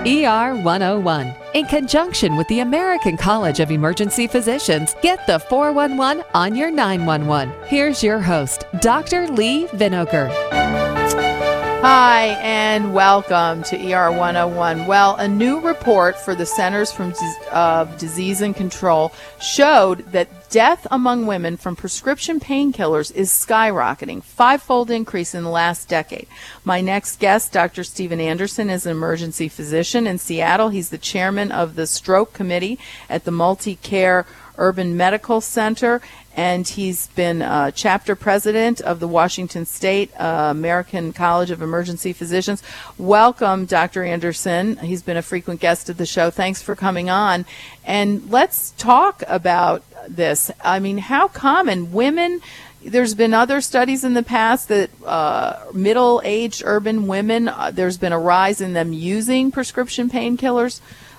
ER 101. In conjunction with the American College of Emergency Physicians, get the 411 on your 911. Here's your host, Dr. Lee Vinokur. Hi, and welcome to ER 101. Well, a new report for the Centers for Disease and Control showed that death among women from prescription painkillers is skyrocketing, five-fold increase in the last decade. My next guest, Dr. Steven Anderson, is an emergency physician in Seattle. He's the chairman of the Stroke Committee at the Multicare Urban Medical Center, and he's been chapter president of the Washington State American College of Emergency Physicians. Welcome, Dr. Anderson. He's been a frequent guest of the show. Thanks for coming on. And let's talk about this. I mean, how common women, there's been other studies in the past that middle-aged urban women, there's been a rise in them using prescription painkillers.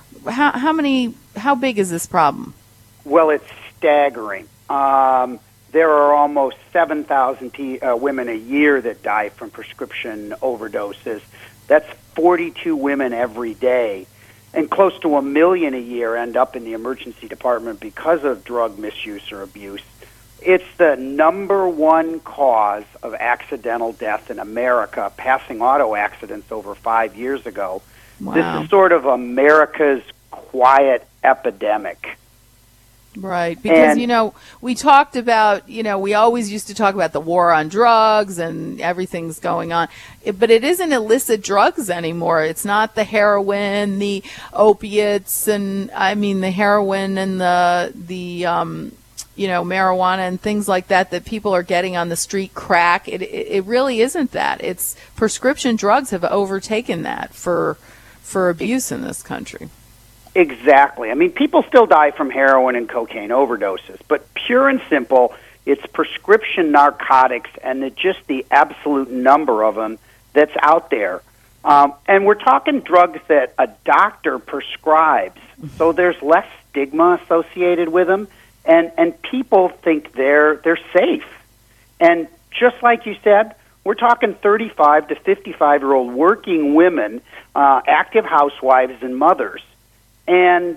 How big is this problem? Well, it's staggering. There are almost 7,000 women a year that die from prescription overdoses. That's 42 women every day. And close to 1 million a year end up in the emergency department because of drug misuse or abuse. It's the number one cause of accidental death in America, passing auto accidents over 5 years ago. Wow. This is sort of America's quiet epidemic. Right, because, we talked about, we always used to talk about the war on drugs and everything's going on, but it isn't illicit drugs anymore. It's not the heroin, the opiates, and the heroin and the marijuana and things like that people are getting on the street, crack. It really isn't that. It's prescription drugs have overtaken that for abuse in this country. Exactly. I mean, people still die from heroin and cocaine overdoses, but pure and simple, it's prescription narcotics and just the absolute number of them that's out there. And we're talking drugs that a doctor prescribes, so there's less stigma associated with them, and people think they're safe. And just like you said, we're talking 35 to 55-year-old working women, active housewives and mothers. And,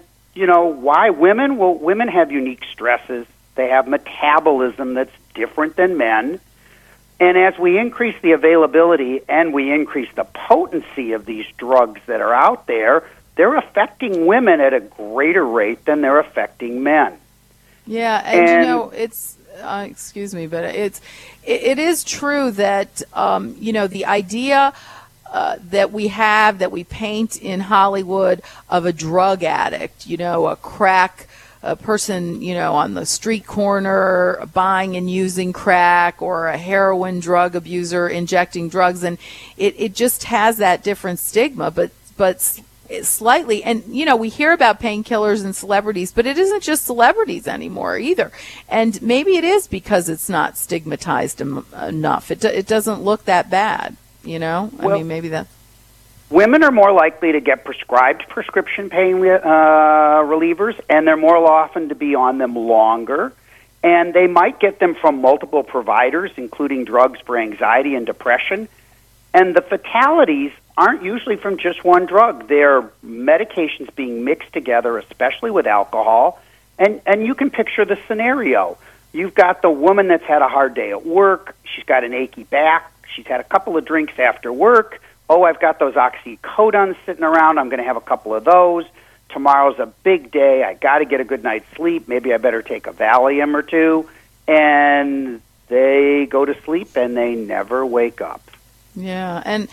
why women? Well, women have unique stresses. They have metabolism that's different than men. And as we increase the availability and we increase the potency of these drugs that are out there, they're affecting women at a greater rate than they're affecting men. Yeah, and it's excuse me, but it is true that the idea that we paint in Hollywood of a drug addict, a crack person, on the street corner buying and using crack, or a heroin drug abuser injecting drugs, and it just has that different stigma, but slightly. And we hear about painkillers and celebrities, but it isn't just celebrities anymore either. And maybe it is because it's not stigmatized enough. It doesn't look that bad. Maybe that. Women are more likely to get prescribed prescription pain relievers, and they're more often to be on them longer. And they might get them from multiple providers, including drugs for anxiety and depression. And the fatalities aren't usually from just one drug. They're medications being mixed together, especially with alcohol. And you can picture the scenario. You've got the woman that's had a hard day at work. She's got an achy back. She's had a couple of drinks after work. Oh, I've got those oxycodone sitting around. I'm going to have a couple of those. Tomorrow's a big day. I got to get a good night's sleep. Maybe I better take a Valium or two. And they go to sleep and they never wake up. Yeah, and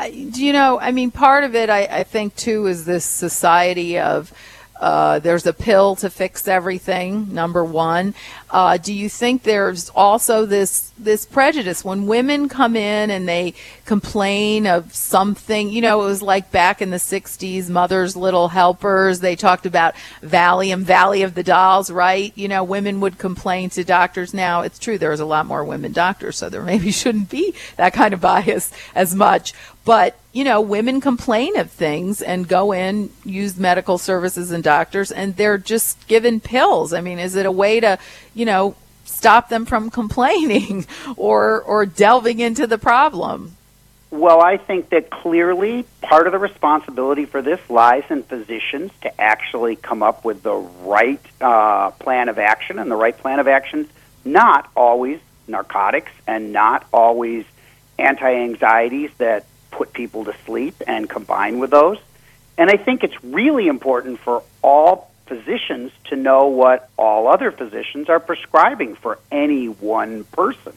part of it, I think, too, is this society of there's a pill to fix everything, number one. Do you think there's also this prejudice when women come in and they complain of something? It was like back in the 60s, Mother's Little Helpers. They talked about Valium, Valley of the Dolls, right? Women would complain to doctors. Now, it's true, there's a lot more women doctors, so there maybe shouldn't be that kind of bias as much. But, women complain of things and go in, use medical services and doctors, and they're just given pills. I mean, is it a way to, stop them from complaining or delving into the problem? Well, I think that clearly part of the responsibility for this lies in physicians to actually come up with the right plan of action, and the right plan of action is not always narcotics and not always anti-anxieties that put people to sleep and combine with those. And I think it's really important for all physicians to know what all other physicians are prescribing for any one person.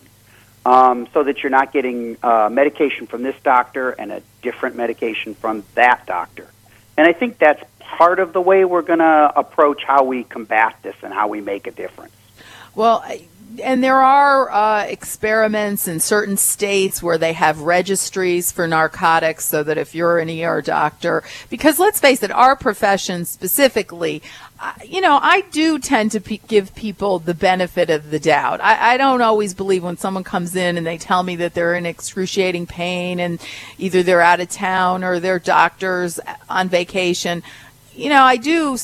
So that you're not getting medication from this doctor and a different medication from that doctor. And I think that's part of the way we're going to approach how we combat this and how we make a difference. Well, and there are experiments in certain states where they have registries for narcotics so that if you're an ER doctor, because let's face it, our profession specifically, I do tend to give people the benefit of the doubt. I don't always believe when someone comes in and they tell me that they're in excruciating pain and either they're out of town or their doctor's on vacation. I do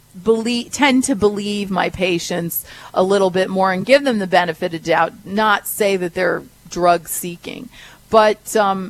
tend to believe my patients a little bit more and give them the benefit of doubt, not say that they're drug seeking. But,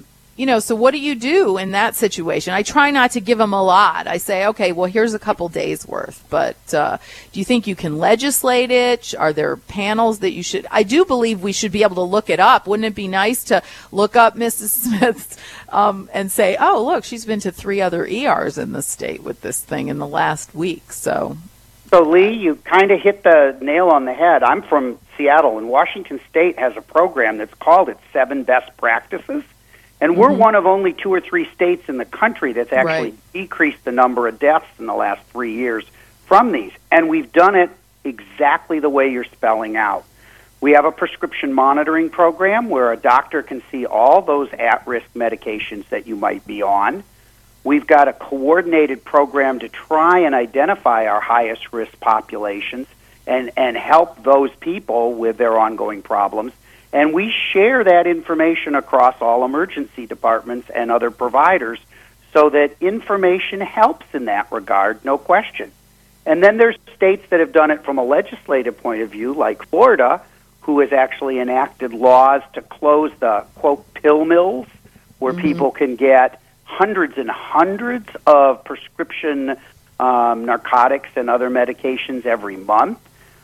so what do you do in that situation? I try not to give them a lot. I say, okay, well, here's a couple days worth. But do you think you can legislate it? Are there panels that you should? I do believe we should be able to look it up. Wouldn't it be nice to look up Mrs. Smith's and say, oh, look, she's been to 3 other ERs in the state with this thing in the last week. So Lee, you kind of hit the nail on the head. I'm from Seattle, and Washington State has a program that's called its 7 Best Practices. And we're one of only 2 or 3 states in the country that's actually decreased the number of deaths in the last 3 years from these. And we've done it exactly the way you're spelling out. We have a prescription monitoring program where a doctor can see all those at-risk medications that you might be on. We've got a coordinated program to try and identify our highest risk populations and help those people with their ongoing problems. And we share that information across all emergency departments and other providers so that information helps in that regard, no question. And then there's states that have done it from a legislative point of view, like Florida, who has actually enacted laws to close the, quote, pill mills, where people can get hundreds and hundreds of prescription narcotics and other medications every month.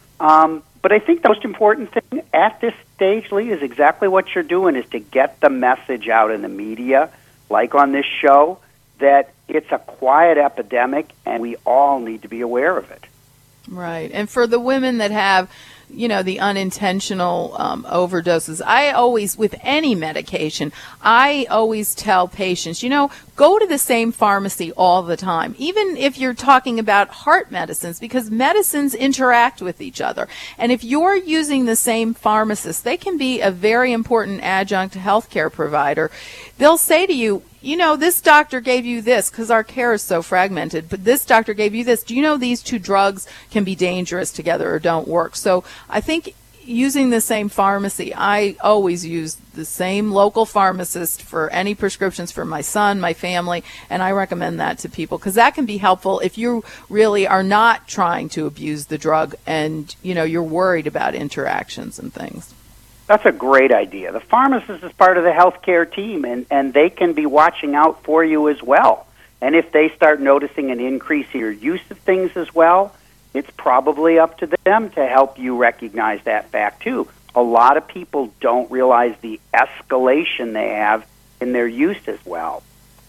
But I think the most important thing at this stage, Lee, is exactly what you're doing, is to get the message out in the media, like on this show, that it's a quiet epidemic and we all need to be aware of it. Right. And for the women that have, the unintentional overdoses, I always, with any medication, I always tell patients, go to the same pharmacy all the time, even if you're talking about heart medicines, because medicines interact with each other. And if you're using the same pharmacist, they can be a very important adjunct healthcare provider. They'll say to you, this doctor gave you this because our care is so fragmented, but this doctor gave you this. Do you know these 2 drugs can be dangerous together or don't work? So I think using the same pharmacy, I always use the same local pharmacist for any prescriptions for my son, my family, and I recommend that to people because that can be helpful if you really are not trying to abuse the drug and, you're worried about interactions and things. That's a great idea. The pharmacist is part of the healthcare team, and they can be watching out for you as well. And if they start noticing an increase in your use of things as well, it's probably up to them to help you recognize that fact, too. A lot of people don't realize the escalation they have in their use as well.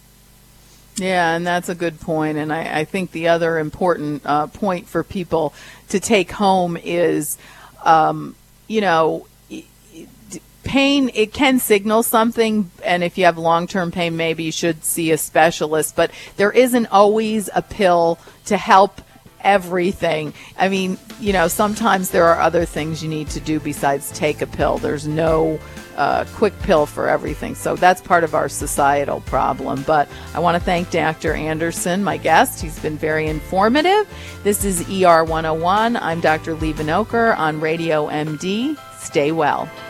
Yeah, and that's a good point. And I think the other important point for people to take home is, pain, it can signal something, and if you have long-term pain, maybe you should see a specialist, but there isn't always a pill to help everything. I mean, sometimes there are other things you need to do besides take a pill. There's no quick pill for everything. So that's part of our societal problem. But I want to thank Dr. Anderson, my guest. He's been very informative. This is ER 101. I'm Dr. Lee Vinokur on Radio MD. Stay well.